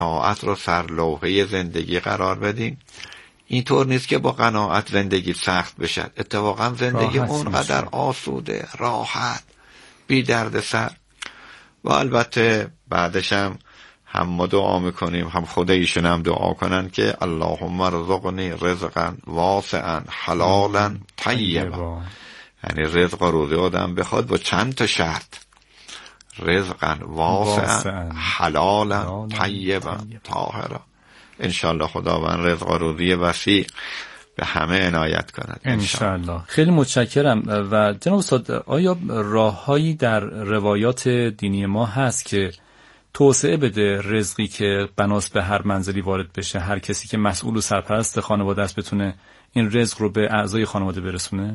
قناعت رو سرلوحه زندگی قرار بدیم. اینطور نیست که با قناعت زندگی سخت بشه، اتفاقا زندگی اونقدر آسوده، راحت، بی درد سر. و البته بعدش هم ما دعا میکنیم، هم خود ایشون هم دعا کنن که اللهم ارزقنی رزقا واسعا حلالا طیبا. یعنی رزق و روزی آدم بخواد با چند تا شرط: رزقا واسعا حلالا طیبا طاهرا. انشالله خداوند رزق و روزی وسیع به همه عنایت کند انشالله. خیلی متشکرم. و جناب استاد، آیا راههایی در روایات دینی ما هست که توسعه بده رزقی که بناس به هر منزلی وارد بشه، هر کسی که مسئول و سرپرست خانواده است بتونه این رزق رو به اعضای خانواده برسونه؟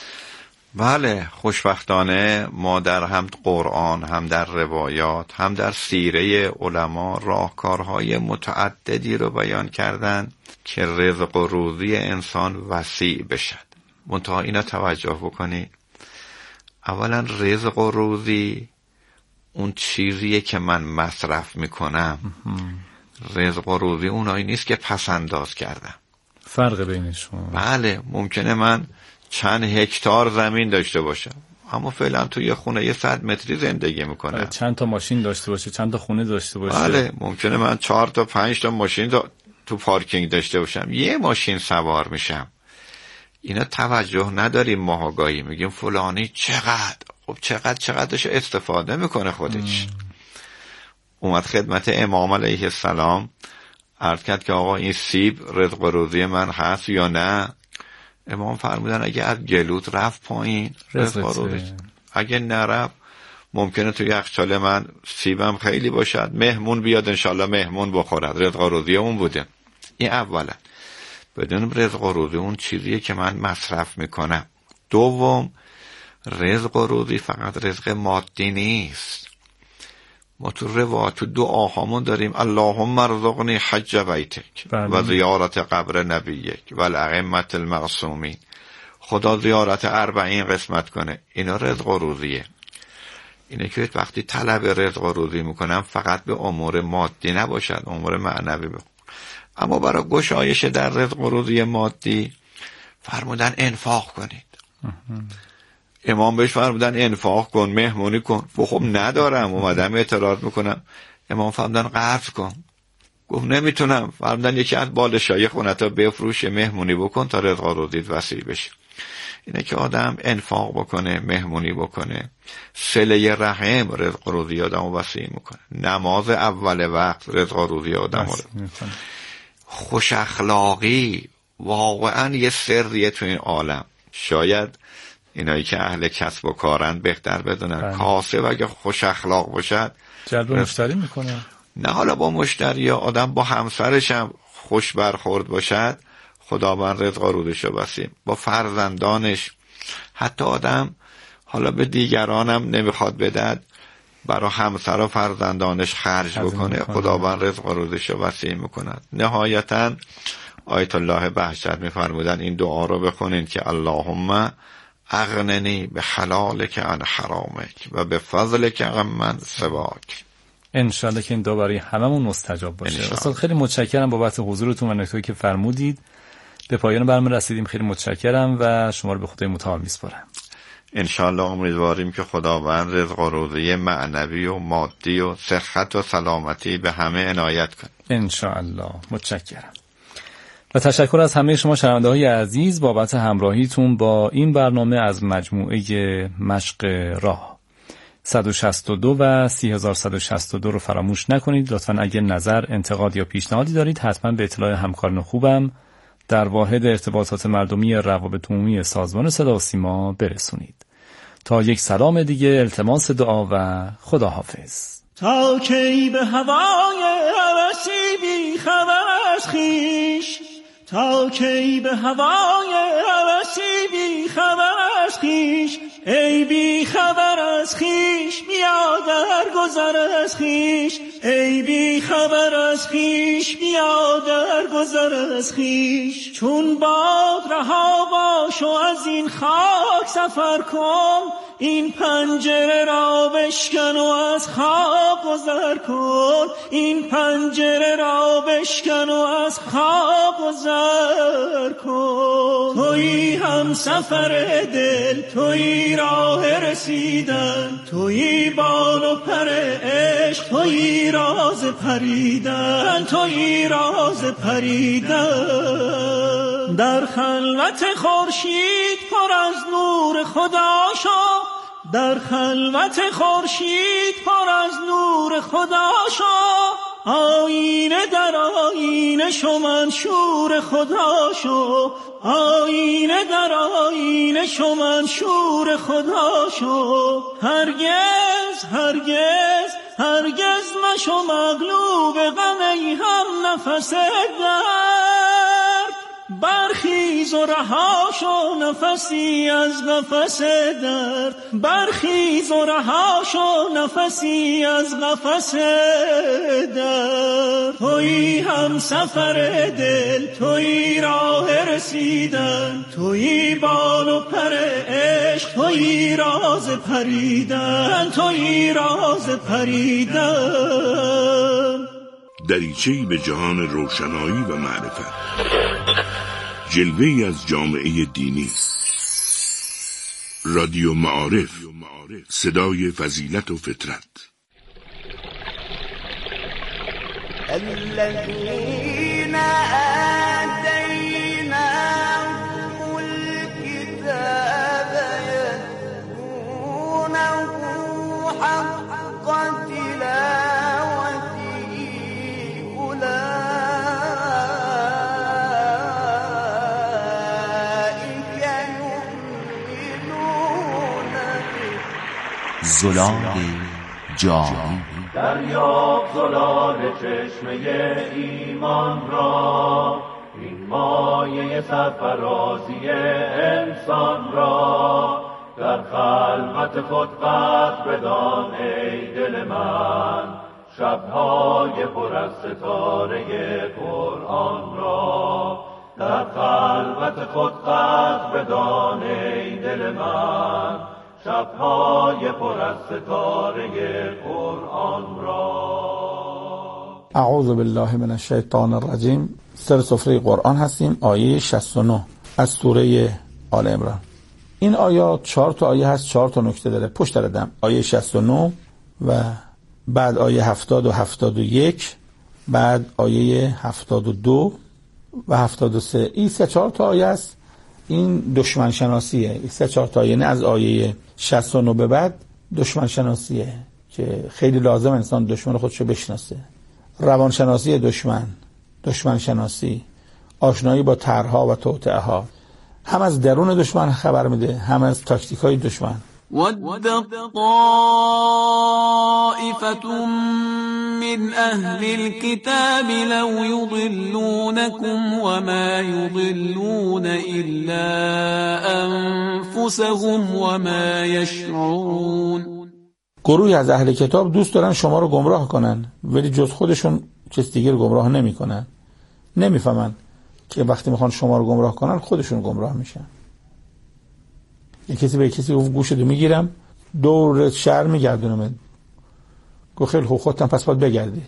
بله، خوشبختانه ما در هم قرآن، هم در روایات، هم در سیره علما راهکارهای متعددی رو بیان کردن که رزق و روزی انسان وسیع بشد. منتها اینا توجه بکنید، اولا رزق و روزی اون چیزیه که من مصرف میکنم. رزق و روزی اونایی نیست که پسنداز کردم. فرق بینشون. بله، ممکنه من چند هکتار زمین داشته باشم اما فعلا تو یه خونه 100 متری زندگی میکنم. چند تا ماشین داشته باشه، چند تا خونه داشته باشه. بله، ممکنه من 4 تا 5 تا ماشین تو پارکینگ داشته باشم، یه ماشین سوار میشم. اینا توجه نداریم، ماهاگاهی میگیم فلانی چقدر، خب چقدرش استفاده میکنه خودش. اومد خدمت امام علیه السلام عرض کرد که آقا این سیب رزق و روزی من هست یا نه؟ امام فرمودن اگه از گلوت رفت پایین رزق و روزی، اگه نرفت ممکنه تو یخچال من سیبم خیلی باشد، مهمون بیاد انشالله مهمون بخورد، رزق و روزی اون بوده. این اولا. بدون رزق و روزی اون چیزیه که من مصرف میکنم. دوم، رزق و روزی فقط رزق مادی نیست. ما تو روایت تو دعاهامون داریم اللهم ارزقنی حج بیتک و زیارت قبر نبیک و الائمة المعصومین. خدا زیارت 40 قسمت کنه. اینا رزق و روزیه. اینه که وقتی طلب رزق و روزی میکنم فقط به امور مادی نباشد، امور معنوی بخون. اما برای گشایش در رزق و روزی مادی فرمودن انفاق کنید. امام بهش فرمودن انفاق کن، مهمونی کن. خب ندارم، اومدم اعتراض میکنم. امام فرمودن قرض کن. گفت نمیتونم. فرمودن یکی از بالشای خونتا بفروش، مهمونی بکن تا رزق و روزیت وسیع بشه. اینه که آدم انفاق بکنه، مهمونی بکنه، صله رحم رزق و روزی آدم وسیع میکنه. نماز اول وقت رزق و روزی آدم خوش اخلاقی واقعا یه سریه تو این عالم. شاید اینایی که اهل کسب و کارن بهتر بدونن. کاسب اگه خوش اخلاق باشد جلب مشتری میکنه. نه حالا با مشتری، آدم با همسرش هم خوش برخورد باشد، خداوند رزق و روزیشو وسیع. با فرزندانش، حتی آدم حالا به دیگرانم نمیخواد بدد، برای همسر و فرزندانش خرج بکنه، خداوند رزق و روزیشو وسیع میکند. نهایتاً آیت الله بهجت میفرمودن این دعا رو بخونین که اللهم اغننی به حلالک عن حرامک و به فضلک عن من سواک. انشالله که این دعا برای هممون مستجاب باشه. استاد خیلی متشکرم بابت حضورتون و نکته‌ای که فرمودید. به پایان برنامه رسیدیم. خیلی متشکرم و شما رو به خدای متعال میسپارم. انشالله امیدواریم که خداوند رزق و روزی معنوی و مادی و صحت و سلامتی به همه عنایت کنه. انشالله. متشکرم. و تشکر از همه شما شنونده‌های عزیز بابت همراهیتون با این برنامه از مجموعه مشق راه. 162 و 3162 رو فراموش نکنید. لطفاً اگه نظر، انتقاد یا پیشنهادی دارید حتما به اطلاع همکاران خوبم در واحد ارتباطات مردمی روابط عمومی سازمان صدا و سیما برسونید. تا یک سلام دیگه، التماس دعا و خداحافظ. تا کی به هوای هوسی بی خبر از خویش، تا کی به هوای هوسی بی خبر از خویش، ای بی خبر از خویش بیا در گذر از خویش، ای بی خبر از خویش بیا در گذر از خویش. چون باد رها باش و از این خاک سفر کن، این پنجره را بشکن و از خواب گذر کن، این پنجره را بشکن و از خواب گذر کن. تویی هم سفر دل، تویی راه رسیدن، تویی بال و پر عشق، تویی راز پریدن، تویی راز پریدن. در خلوت خورشید پر از نور خدا شو، در خلوت خورشید پر از نور خدا شو. آینه در آینه شو منشور خدا شو، آینه در آینه شو منشور خدا شو. هرگز هرگز هرگز مشو مغلوب غم، ای هم نفس درد. برخیز و رها شو نفسی از نفس درد، برخیز و رها شو نفسی از نفس درد. تویی هم سفر دل، تویی راه رسیدن، تویی بال و پر عشق، تویی راز پریدن، تویی راز پریدن. دریچه‌ای به جهان روشنایی و معرفت، جلوه‌ای از جامعه دینی. رادیو معارف، صدای فضیلت و فطرت. الذين آتيناهم الكتاب يتلونه حق تلاوته أولئك يؤمنون به. زلال جاری دریاب زلال چشمه ایمان را، این مایه سرفرازی انسان را. در خلوت خود قدر بدان ای دل من، شبهای پر از ستاره قرآن را. در خلوت خود قدر بدان ای دل من، شبهای پر از ستاره قرآن را. اعوذ بالله من الشیطان الرجیم. سر سفره قرآن هستیم، آیه 69 از سوره آل عمران. این آیات 4 تا آیه هست، 4 تا نکته داره. پشت دادم آیه 69 و بعد آیه 70 و 71، بعد آیه 72 و 73. این 3-4 تا آیه است. این دشمن شناسیه. این 3-4 تا آیه، نه از آیه 69 به بعد دشمن شناسیه که خیلی لازم انسان دشمن خودشو بشناسه. روانشناسی دشمن شناسی، آشنایی با طرح‌ها و توطئه ها، هم از درون دشمن خبر میده، هم از تاکتیک‌های دشمن. ود طائفة من أهل الكتاب لو يضلونكم وما يضلون إلا أنفسهم وما يشعرون. گروهی از اهل کتاب دوست دارن شما رو گمراه کنن، ولی جز خودشون کس دیگر گمراه نمی کنن. نمیفهمن که وقتی میخوان شما رو گمراه کنن خودشون گمراه میشن. یک کسی به کسی گفت گوشتو میگیرم دور شهر میگردونم، گفت خیلی خوب، خودتم پس باید بگردی،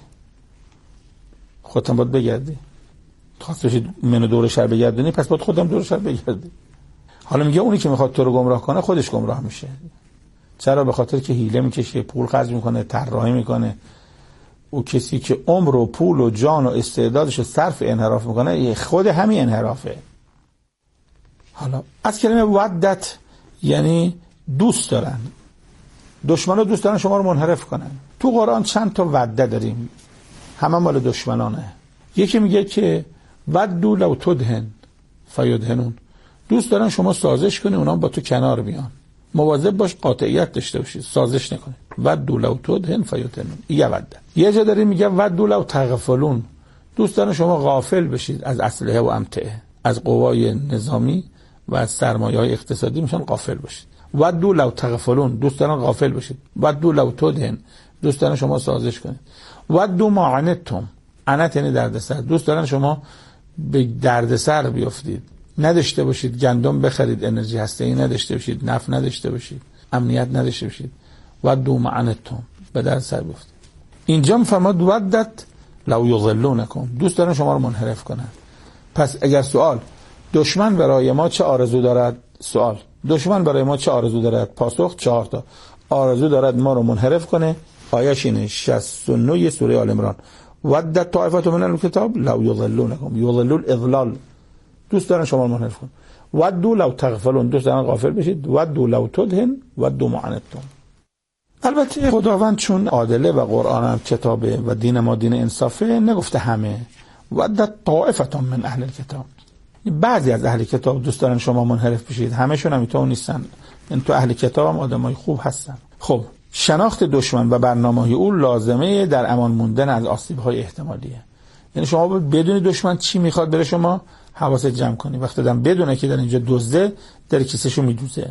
خواست بشید منو دور شهر بگردونی، پس باید خودم دور شهر بگردی. حالا میگه اونی که میخواد تو رو گمراه کنه خودش گمراه میشه. چرا؟ به خاطر که حیله میکشه، پول خرج میکنه، طراحی میکنه. او کسی که عمر و پول و جان و استعدادش رو صرف انحراف میکنه، خود همین انحرافه. حالا از کلمه ودت یعنی دوست دارن. دشمنا دوست دارن شما رو منحرف کنن. تو قرآن چند تا وده داریم، همه مال دشمنانه. یکی میگه که ودو لو تدهن فیدهنون، دوست دارن شما سازش کنی اونا با تو کنار بیان. مواظب باش قاطعیت داشته باشید، سازش نکنید. ودو لو تدهن فیدهنون. یه وده. یه جا داریم میگه ودو لو تغفلون، دوست دارن شما غافل بشید از اسلحه و امتعه، از قوای نظامی و از سرمایه‌های اقتصادی میشن غافل باشید. ودو لو تغفلون، دوست دارن غافل بشید. ودو لو تدهن، دوست دارن شما سازش کنید. ودو ما عنتم، عنت یعنی دردسر، دوست دارن شما به دردسر بیافتید، نداشته باشید گندم بخرید، انرژی هسته‌ای نداشته باشید، نفت نداشته باشید. امنیت نداشته باشید. ودوا معنتم به در سر گفت. اینجا میفرماد ودت لو یضلونکم، دوست دارن شما رو منحرف کنن. پس اگر سوال دشمن برای ما چه آرزو دارد، سوال دشمن برای ما چه آرزو دارد، پاسخ 4 تا آرزو دارد ما رو منحرف کنه. آیش اینه 69 سوره آل عمران. ودت طائفه من الکتاب لو یضلونکم، یضلون اضلال، دوست دارن شما رو منحرف کنن. ودوا لو تغفلون، دوست دارن غافل بشید. ودوا لو تدهن ودوا معنتم. البته خداوند چون عادله و قرآن هم کتابه و دین ما دین انصافه نگفته همه. ودت طائفه من اهل الکتاب، بعضی از اهل کتاب دوست دارن شما منحرف بشید، همشون هم اینطور نیستن. این تو اهل کتاب هم آدمای خوب هستن. خب شناخت دشمن و برنامه‌های او لازمه در امان موندن از آسیب‌های احتمالیه. یعنی شما بدون دشمن چی میخواد بره شما حواست جمع کنی. وقتی دادم بدونه که در اینجا دزده در کیسهشو میدوزه.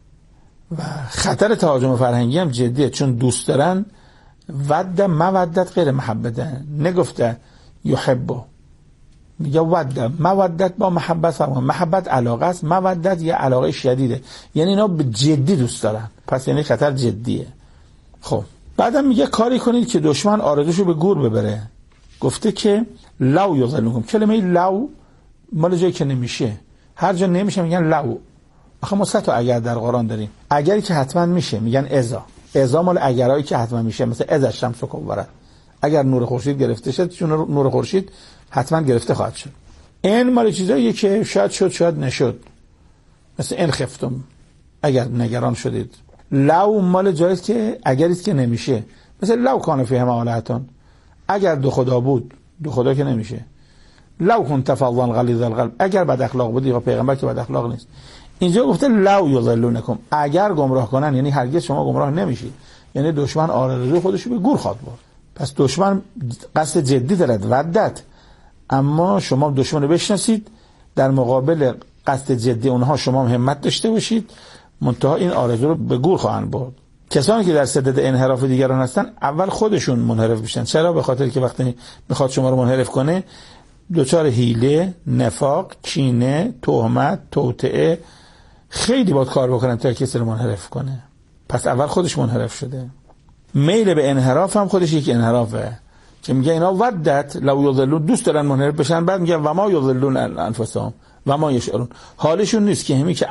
و خطر تهاجم فرهنگی هم جدیه، چون دوست دارن ود مودت غیر محبته، نگفته یحبو، میگه ود. مودت با محبت فرق، محبت علاقه است، مودت یه علاقه شدیده، یعنی اینا به جدی دوست دارن، پس یعنی خطر جدیه. خب بعدم میگه کاری کنید که دشمن آرزوشو به گور ببره. گفته که لو یضلونکم، کلمه لو مال جایی که نمیشه، هر جا نمیشه میگن لو. آخه ما 3 تا اگر در قرآن داریم. اگری که حتما میشه میگن اذا مال اگرایی که حتما میشه، مثل اذا الشمس کورت، اگر نور خورشید گرفته شد، چون نور خورشید حتما گرفته خواهد شد. این مال چیزاییه که شاید شد شاید نشد، مثل ان خفتم، اگر نگران شدید. لو مال جایی که اگریست که نمیشه، مثل لو کان فیهما آلهتان، اگر دو خدا بود، دو خدا که نمیشه. لو کنت فظا غلیظ القلب، اگر بد اخلاق بودی، یا پیغمبر که بد اخلاق نیست. اینجا گفته لو یضلونکم، اگر گمراه کنن، یعنی هرگز شما گمراه نمیشید، یعنی دشمن آرزوی خودشو به گور خواهد برد. پس دشمن قصد جدی دارد، ودت، اما شما دشمن رو بشناسید، در مقابل قصد جدی اونها شما همت داشته باشید، منتها این آرزو رو به گور خواهند برد. کسانی که در صدد انحراف دیگران هستن اول خودشون منحرف بشن. چرا؟ به خاطر که وقتی میخواد شما رو منحرف کنه دچار حیله، نفاق، کینه، تهمت، توطئه، خیلی باید کار بکنن تا کسی رو منحرف کنه. پس اول خودش منحرف شده. میل به انحراف هم خودش یک انحرافه که میگه اینا ودت لو یضلون، دوست دارن منحرف بشن، بعد میگه و ما یضلون انفسهم و ما یشعرون، حالشون نیست که همی که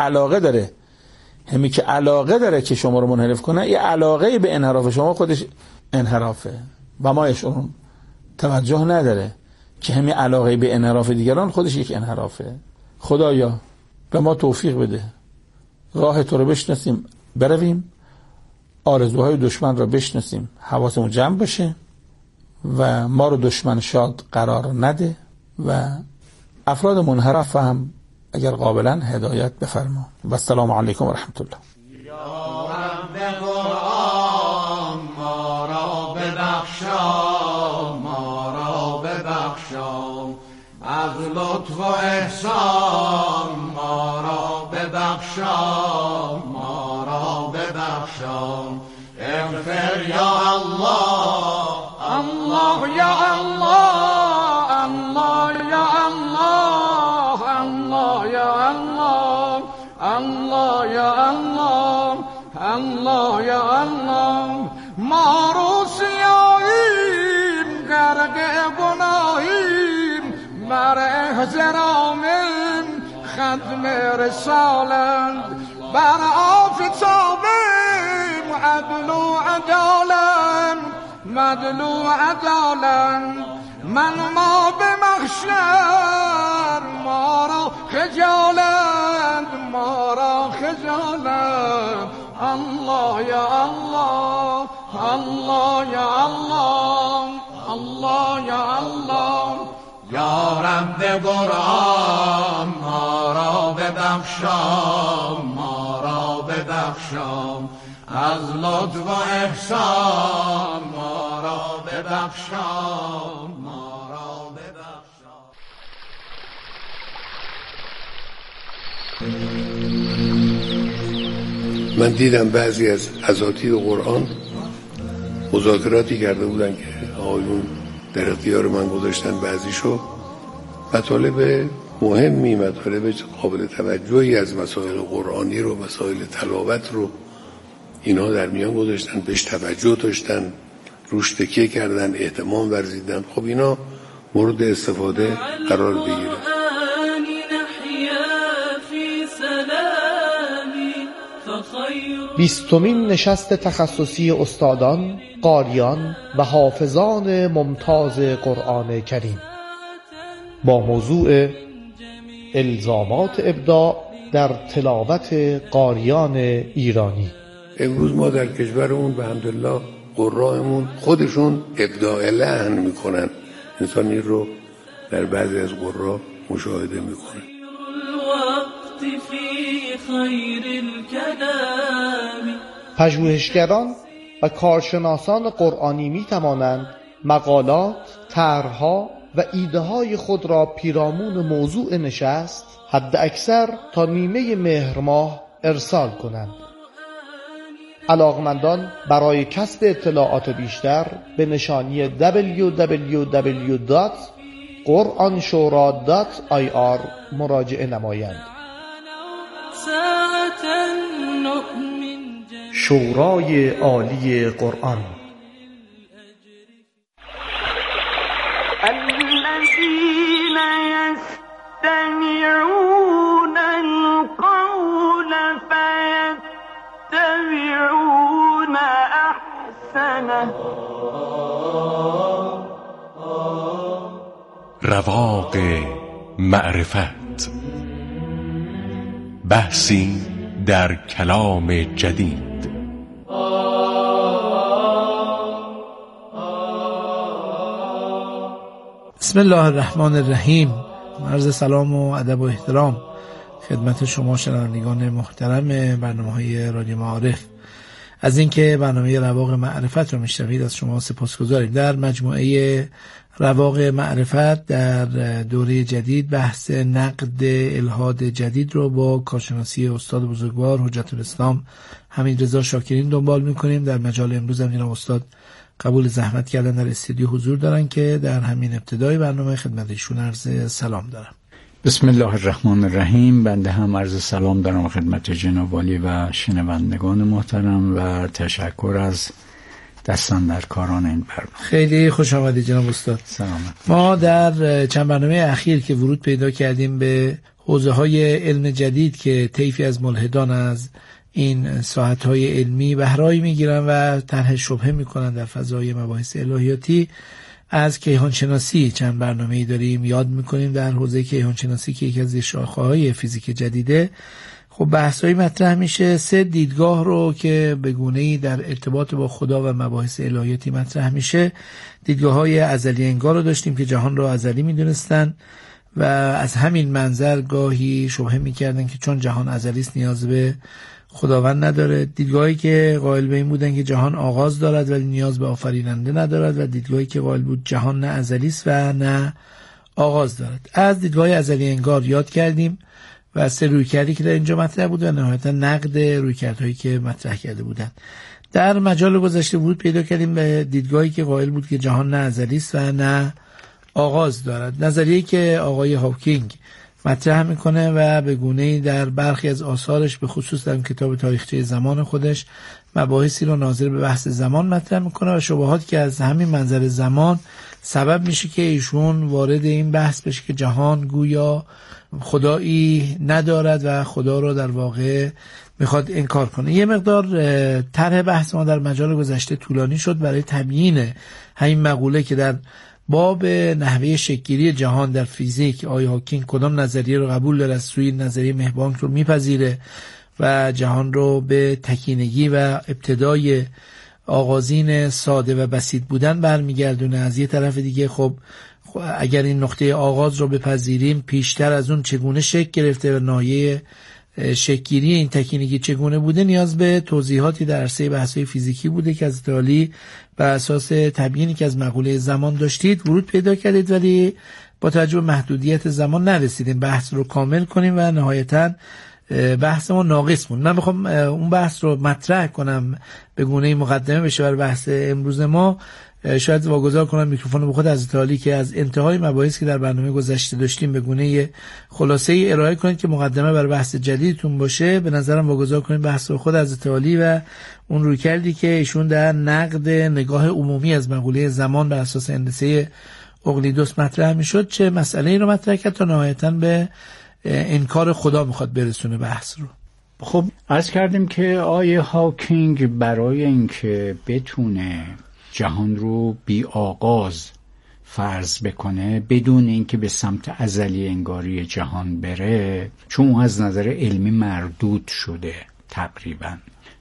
علاقه داره که شما رو منحرف کنه، یه علاقه به انحراف شما خودش انحرافه. و ما یشعرون، توجه نداره که همی علاقه به انحراف دیگران خودش یک انحرافه. خدایا به ما توفیق بده، راه تو رو بشناسیم برویم، آرزوهای دشمن رو بشناسیم، حواسمون جمع باشه و ما رو دشمن شاد قرار نده و افراد منحرف هم اگر قابلن هدایت بفرما. و السلام علیکم و رحمت الله. یا رب قرآن ما را ببخشا، ما را ببخشا، از لطف و احسان ما را ببخشا، ما را ببخشا. اغفر یا الله، الله یا الله، الله یا الله، الله یا الله، الله یا الله، الله یا الله. ما رو سیاییم غرق گناهیم، بر احترامیم ختم رسالت، بر آفتابیم عدل و عدالت، مدل و عدالت. من ما به محشر ما را خجالت، ما را خجالت. الله یا الله، الله یا الله، الله یا الله. یا رب قرآن ما را ببخشا، ما را ببخشا، از لطف و احسان ما را ببخشا، ما را ببخشا. من دیدم بعضی از اساتید قرآن مذاکراتی کرده بودن که آقایون در اختیار من گذاشتن، بعضیشو مطالب مهمی، مطالب قابل توجهی از مسائل قرآنی رو، مسائل تلاوت رو اینها در میان گذاشتن، بهش توجه داشتن، روش تکیه کردن، اهتمام ورزیدن. خب اینا مورد استفاده قرار بگیره. 20مین نشست تخصصی استادان، قاریان و حافظان ممتاز قرآن کریم با موضوع الزامات ابداع در تلاوت قاریان ایرانی. امروز ما در کشورمون به حمدالله قرائمون خودشون ابداع لحن میکنن. انسان این رو در بعضی از قرآ مشاهده میکنه. پژوهشگران و کارشناسان قرآنی می توانند مقالات، طرح‌ها و ایده‌های خود را پیرامون موضوع نشست حد اکثر تا نیمه مهر ماه ارسال کنند. علاقمندان برای کسب اطلاعات بیشتر به نشانی www.quranshura.ir مراجعه نمایند. شورای عالی قرآن. الذين يستمعون القول فيتبعون احسنه. رواق معرفت، بحثی در کلام جدید. بسم الله الرحمن الرحیم. عرض سلام و ادب و احترام خدمت شما شنوندگان محترم برنامه‌های رادیو معارف. از اینکه برنامه رواق معرفت رو میشنوید از شما سپاسگزاریم. در مجموعه رواق معرفت در دوره جدید بحث نقد الحاد جدید رو با کارشناسی استاد بزرگوار حجت الاسلام حمیدرضا شاکرین دنبال میکنیم. در مجال امروز هم جناب استاد قبول زحمت کردن در استودیو حضور دارن که در همین ابتدای برنامه خدمت ایشون عرض سلام دارم. بسم الله الرحمن الرحیم. بنده هم عرض سلام دارم خدمت جناب والی و شنوندگان محترم و تشکر از دستاندرکاران این برنامه. خیلی خوش آمدید جناب استاد. سلام. ما در چند برنامه اخیر که ورود پیدا کردیم به حوزه‌های علم جدید که طیفی از ملحدان از این ساحت‌های علمی بهره‌ای می‌گیرن و طرح شبهه می‌کنن در فضای مباحث الهیاتی، از کیهان شناسی چند برنامه‌ای داریم یاد می‌کنیم در حوزه کیهان شناسی که یکی از شاخه‌های فیزیک جدیده. خب بحث‌های مطرح میشه. 3 دیدگاه رو که به گونه‌ای در ارتباط با خدا و مباحث الهیاتی مطرح میشه. دیدگاه‌های ازلی انگار رو داشتیم که جهان رو ازلی می‌دونستن و از همین منظر گاهی شبهه می‌کردن که چون جهان ازلی است نیاز به خداوند نداره. دیدگاهی که قائل به این بودن که جهان آغاز دارد ولی نیاز به آفریننده ندارد و دیدگاهی که قائل بود جهان نه ازلی است و نه آغاز دارد. از دیدگاه ازلی انگار یاد کردیم و 3 رویکردی که در اینجا مطرح بود و نهایتا نقد رویکردهایی که مطرح کرده بودند. در مجال گذشته ورود پیدا کردیم به دیدگاهی که قائل بود که جهان نه ازلی است و نه آغاز دارد. نظریه‌ای که آقای هاکینگ مطرح میکنه و به گونه‌ای در برخی از آثارش به خصوص در کتاب تاریخچه زمان خودش مباحثی رو ناظر به بحث زمان مطرح میکنه و شبهات که از همین منظر زمان سبب میشه که ایشون وارد این بحث بشه که جهان گویا خدایی ندارد و خدا رو در واقع میخواد انکار کنه. یه مقدار طرح بحث ما در مجال گذشته طولانی شد برای تبیین همین مقوله که در باب نحوه شکل‌گیری جهان در فیزیک آقای هاکینگ کدام نظریه رو قبول داره، از سوی نظریه مهبانک رو میپذیره و جهان رو به تکینگی و ابتدای آغازین ساده و بسیط بودن برمیگردونه. از یه طرف دیگه خب اگر این نقطه آغاز رو بپذیریم پیشتر از اون چگونه شکل گرفته و ناحیه شکل‌گیری این تکینگی چگونه بوده نیاز به توضیحاتی در عرصه بحث‌های فیزیکی بوده که از تالی بر اساس تبیینی که از مقوله زمان داشتید ورود پیدا کردید ولی با توجه به محدودیت زمان نرسیدیم بحث رو کامل کنیم و نهایتاً بحث ما ناقص موند. من بخوام اون بحث رو مطرح کنم به گونه مقدمه بشه برای بحث امروز ما، شاید واگذار کنم میکروفون به خود حضرت عالی که از انتهای مباحث که در برنامه گذشته داشتیم به گونه خلاصه ای ارائه کنید که مقدمه برای بحث جدیدتون باشه. به نظرم واگذار کنیم بحث به خود حضرت عالی و اون رویکردی که ایشون در نقد نگاه عمومی از مقوله زمان بر اساس هندسه اقلیدوس مطرح میشد، چه مسئله ای رو مطرح کرد تا نهایتاً به انکار خدا میخواد برسونه بحث رو. خب عرض کردیم که آیه هاکینگ برای اینکه بتونه جهان رو بی آغاز فرض بکنه بدون اینکه به سمت ازلی انگاری جهان بره، چون از نظر علمی مردود شده تقریبا،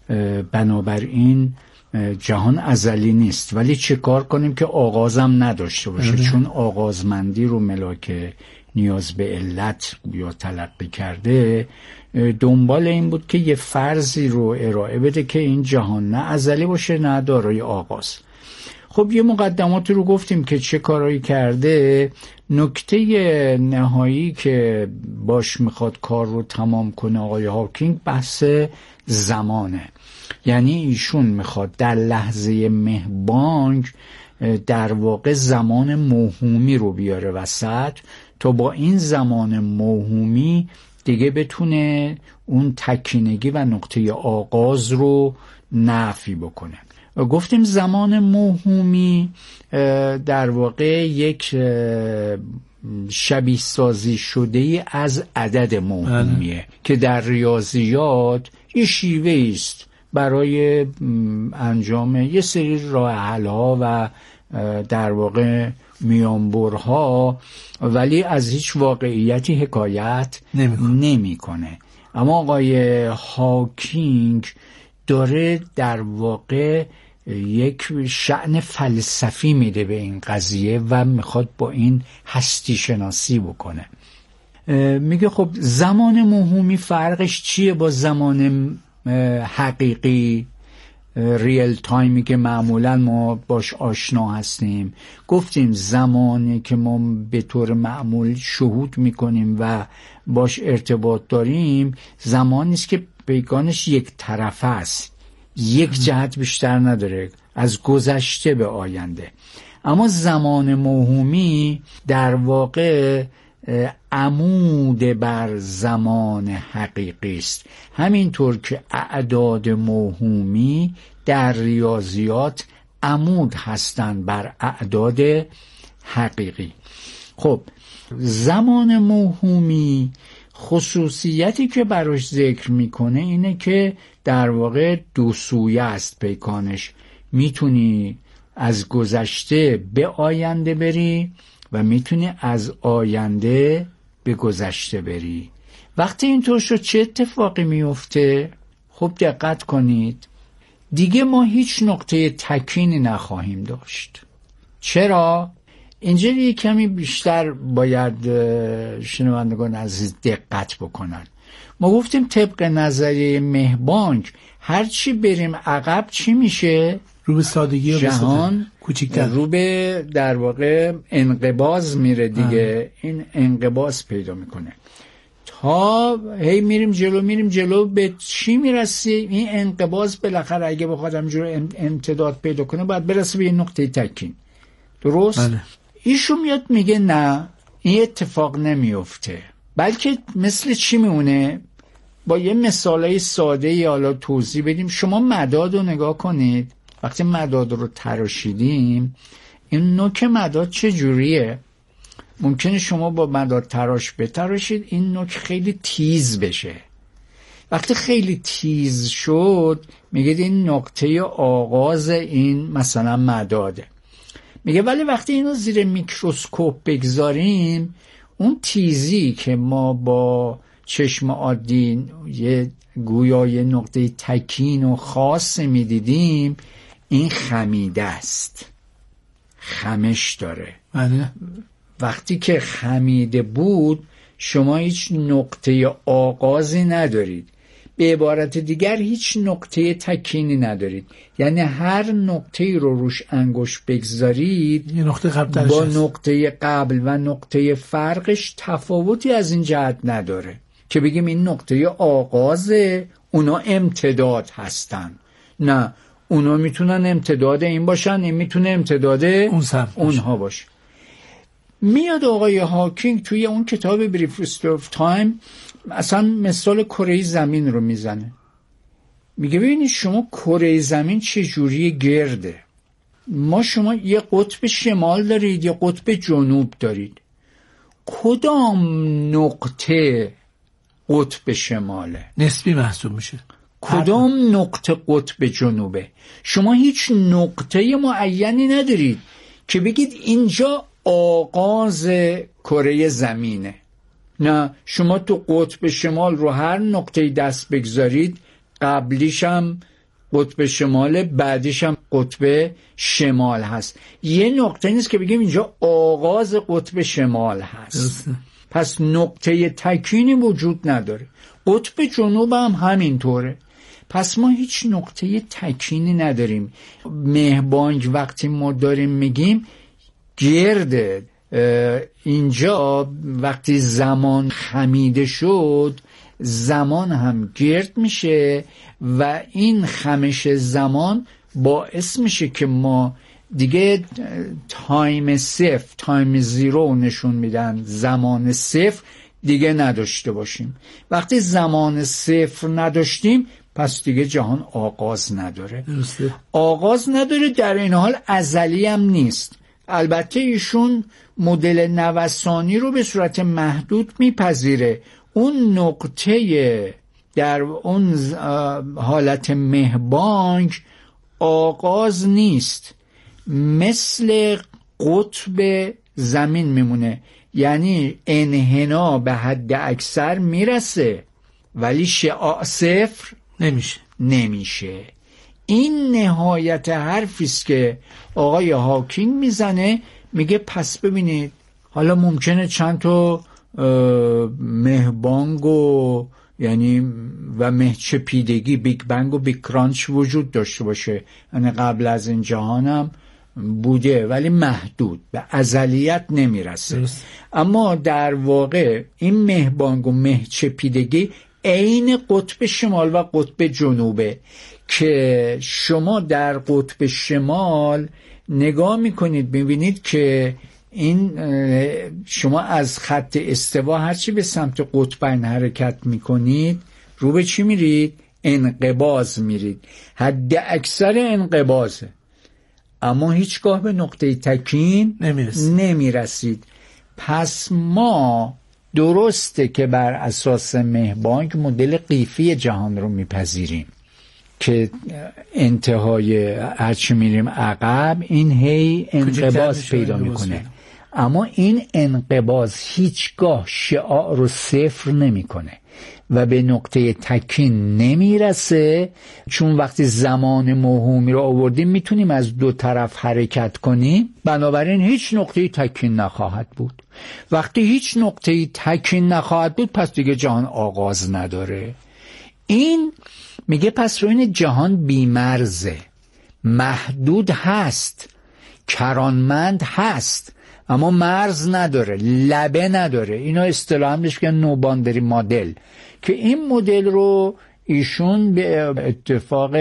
بنابراین جهان ازلی نیست، ولی چه کار کنیم که آغازم نداشته باشه؟ چون آغازمندی رو ملاک نیاز به علت یا تلقی کرده، دنبال این بود که یه فرضی رو ارائه بده که این جهان نه ازلی باشه نه دارای آغاز. خب یه مقدماتی رو گفتیم که چه کارایی کرده. نکته نهایی که باش میخواد کار رو تمام کنه آقای هاکینگ بحث زمانه. یعنی ایشون میخواد در لحظه مهبانگ در واقع زمان موهومی رو بیاره وسط تا با این زمان موهومی دیگه بتونه اون تکینگی و نقطه آغاز رو نفی بکنه. گفتیم زمان موهومی در واقع یک شبیه سازی شده از عدد موهومیه که در ریاضیات یه شیوه است برای انجام یه سری راه حل‌ها و در واقع میانبرها، ولی از هیچ واقعیتی حکایت نمی‌کنه. اما آقای هاکینگ داره در واقع یک شأن فلسفی میده به این قضیه و میخواد با این هستی شناسی بکنه. میگه خب زمان موهومی فرقش چیه با زمان حقیقی ریل تایمی که معمولا ما باش آشنا هستیم؟ گفتیم زمانی که ما به طور معمول شهود میکنیم و باش ارتباط داریم زمانی است که پیکانش یک طرفه است، یک جهت بیشتر نداره، از گذشته به آینده. اما زمان موهومی در واقع عمود بر زمان حقیقی است، همینطور که اعداد موهومی در ریاضیات عمود هستند بر اعداد حقیقی. خب زمان موهومی خصوصیتی که براش ذکر میکنه اینه که در واقع دو سویه است پیکانش. میتونی از گذشته به آینده بری و میتونی از آینده به گذشته بری. وقتی اینطور شد چه اتفاقی میفته؟ خب دقت کنید، دیگه ما هیچ نقطه تکینی نخواهیم داشت. چرا؟ اینجا یه کمی بیشتر باید شنوندگان عزیز دقت بکنن. ما گفتیم طبق نظریه مهبانگ هرچی بریم عقب چی میشه؟ رو به سادگی جهان کوچیک‌تر، رو به در واقع انقباض میره دیگه. این انقباض پیدا میکنه تا هی میریم جلو به چی میرسیم؟ این انقباض بالاخره اگه بخواد همجور امتداد پیدا کنه باید برسه به یه نقطه تکین. درست؟ بله. ایشون میاد میگه نه این اتفاق نمیفته، بلکه مثل چی میمونه؟ با یه مثالای ساده حالا توضیح بدیم. شما مداد رو نگاه کنید. وقتی مداد رو تراشیدیم این نوک مداد چه جوریه؟ ممکنه شما با مداد تراش بتراشید این نوک خیلی تیز بشه. وقتی خیلی تیز شد میگه این نقطه آغاز این مثلا مداده. میگه ولی وقتی اینو زیر میکروسکوپ بگذاریم اون تیزی که ما با چشم عادی یه گویا نقطه تکین و خاص میدیدیم این خمیده است، خمش داره. وقتی که خمیده بود شما هیچ نقطه آغازی ندارید، به عبارت دیگر هیچ نقطه تکینی ندارید. یعنی هر نقطه رو روش انگشت بگذارید یه نقطه قبل با نقطه قبل و نقطه فرقش تفاوتی از این جهت نداره که بگیم این نقطه آغازه اونا امتداد هستن. نه، اونا میتونن امتداد این باشن، این میتونه امتداد اونها باشه. میاد آقای هاکینگ توی اون کتاب بریف هیستوری آف تایم اصلا مثال کره زمین رو میزنه. میگه ببینید شما کره زمین چه جوری گرده، شما یه قطب شمال دارید یه قطب جنوب دارید، کدام نقطه قطب شماله؟ نسبی محسوب میشه. کدام نقطه قطب جنوبه؟ شما هیچ نقطه معینی ندارید که بگید اینجا آغاز کره زمینه. نه، شما تو قطب شمال رو هر نقطه دست بگذارید قبلیش هم قطب شماله، بعدیش هم قطب شمال هست. یه نقطه نیست که بگیم اینجا آغاز قطب شمال هست. پس نقطه تکینی وجود نداره. قطب جنوب هم همینطوره. پس ما هیچ نقطه تکینی نداریم. مهبانگ وقتی ما داریم میگیم گرده، اینجا وقتی زمان خمیده شد زمان هم گرد میشه و این خمش زمان باعث میشه که ما دیگه تایم صفر، تایم زیرو نشون میدن، زمان صفر دیگه نداشته باشیم. وقتی زمان صفر نداشتیم پس دیگه جهان آغاز نداره. آغاز نداره، در این حال ازلی هم نیست. البته ایشون مدل نوسانی رو به صورت محدود میپذیره. اون نقطه در اون حالت مهبانگ آغاز نیست، مثل قطب زمین میمونه، یعنی انحنا به حد اکثر میرسه ولی شعاع صفر نمیشه. این نهایت حرفیست که آقای هاکینگ میزنه. میگه پس ببینید حالا ممکنه چند تا مهبانگ و یعنی و مهچپیدگی، بیگ بنگ و بیگ کرانچ وجود داشته باشه، یعنی قبل از این جهان هم بوده ولی محدود، به ازلیت نمیرسه. اما در واقع این مهبانگ و مهچپیدگی عین قطب شمال و قطب جنوبه که شما در قطب شمال نگاه میکنید ببینید که این شما از خط استوا هرچی به سمت قطبین حرکت میکنید رو به چی میرید؟ انقباض میرید، حد اکثر انقباضه، اما هیچگاه به نقطه تکین نمیرسید. پس ما درسته که بر اساس مهبانگ مدل قیفی جهان رو میپذیریم که انتهای هرچی میریم عقب این هی انقباض پیدا میکنه، اما این انقباض هیچگاه شعاع رو صفر نمیکنه و به نقطه تکین نمیرسه، چون وقتی زمان موهومی رو آوردیم میتونیم از دو طرف حرکت کنیم، بنابراین هیچ نقطه تکین نخواهد بود. وقتی هیچ نقطه تکین نخواهد بود پس دیگه جهان آغاز نداره. این میگه پس رو این جهان بیمرزه، محدود هست، کرانمند هست، اما مرز نداره، لبه نداره. اینا اصطلاحاً بهش میگن نو باندری مدل، که این مدل رو ایشون به اتفاق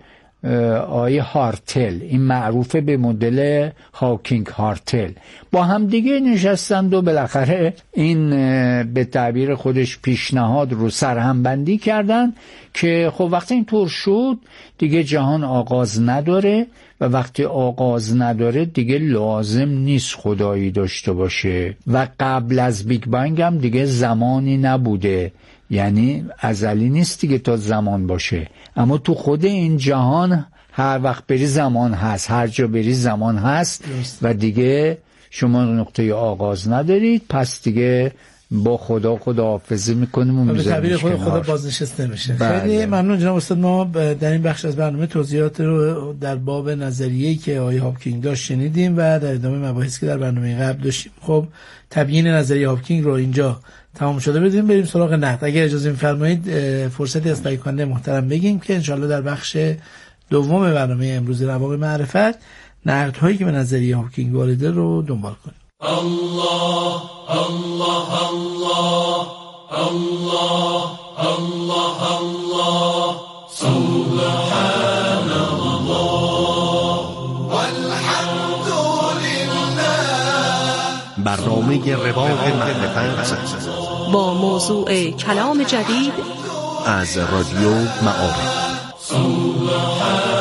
آقای هارتل، این معروفه به مدل هاکینگ هارتل، با هم دیگه نشستند و بالاخره این به تعبیر خودش پیشنهاد رو سرهمبندی کردن که خب وقتی این طور شد دیگه جهان آغاز نداره و وقتی آغاز نداره دیگه لازم نیست خدایی داشته باشه و قبل از بیگ بنگ هم دیگه زمانی نبوده، یعنی ازلی نیست دیگه تا زمان باشه، اما تو خود این جهان هر وقت بری زمان هست، هر جا بری زمان هست و دیگه شما نقطه آغاز ندارید، پس دیگه با خداحافظی میکنیم و میذاریم خدا بازنشست نمیشه. خیلی ممنون جناب استاد. ما در این بخش از برنامه توضیحات رو در باب نظریه‌ای که آقای هاکینگ داشت شنیدیم و در ادامه مباحثی که در برنامه قبل داشتیم. خب تبیین نظریه هاکینگ رو اینجا تمام شده بدیم، بریم سراغ نقد. اگر اجازه می‌فرمایید فرصتی از تهیه کننده محترم بگیم که انشالله در بخش دوم برنامه امروز رواق معرفت نقدهایی که به نظریه هاکینگ وارده رو دنبال کنیم. الله الله الله الله الله الله سبحان الله برنامه رواق معرفت با موضوع کلام جدید از رادیو معارف.